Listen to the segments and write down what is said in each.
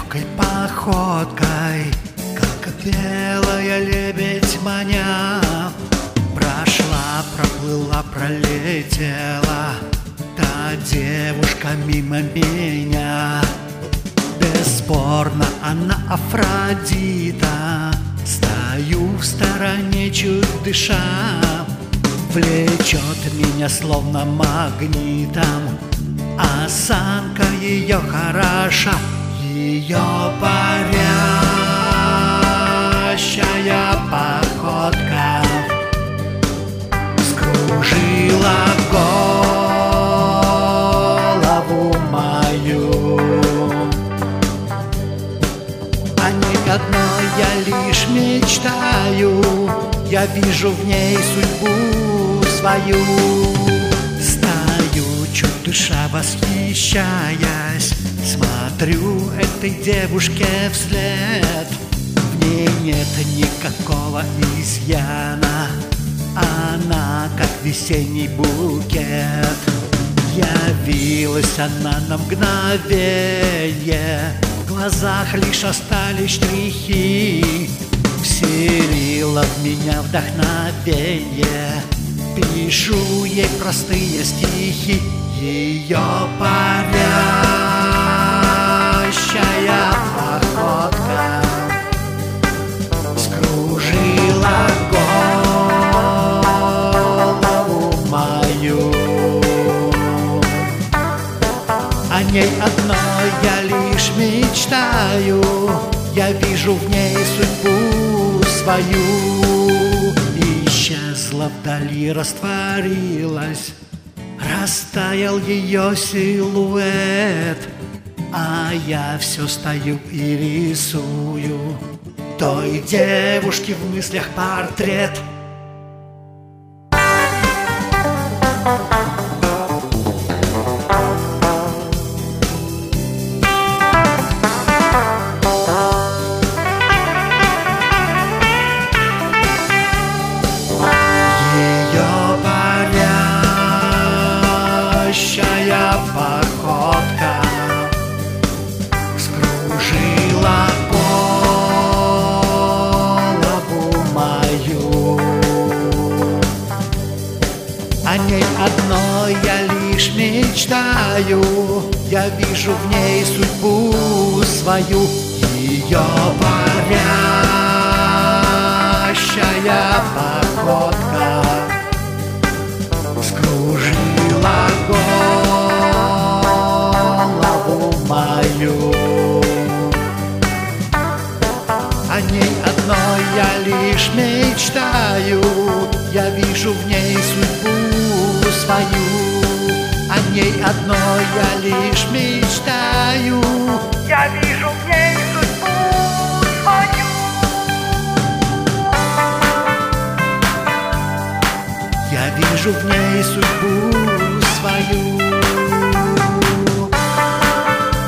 легкой походкой, как белая лебедь маня, прошла, проплыла, пролетела та девушка мимо меня. Бесспорно, она Афродита. Стою в стороне, чуть дыша, влечет меня словно магнитом. Осанка ее хороша, ее парящая походка скружила голову мою. О ней одной я лишь мечтаю, я вижу в ней судьбу свою. Стою, чуть душа восхищаясь, смотрю этой девушке вслед. В ней нет никакого изъяна, она как весенний букет. Явилась она на мгновенье, в глазах лишь остались штрихи. Вселила в меня вдохновенье, пишу ей простые стихи. Ее парящая походка скружила голову мою. О ней одной я лишь мечтаю, я вижу в ней судьбу свою. Исчезла вдали, растворилась, растаял ее силуэт, а я все стою и рисую той девушки в мыслях портрет. Парящая походка скружила голову мою. О ней одной я лишь мечтаю, я вижу в ней судьбу свою. Ее парящая походка скружила голову мою. О ней одной я лишь мечтаю, я вижу в ней судьбу свою. О ней одной я лишь мечтаю, я вижу в ней судьбу свою. Я вижу в ней судьбу свою.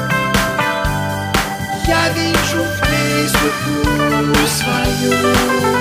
Я вижу в ней судьбу свою.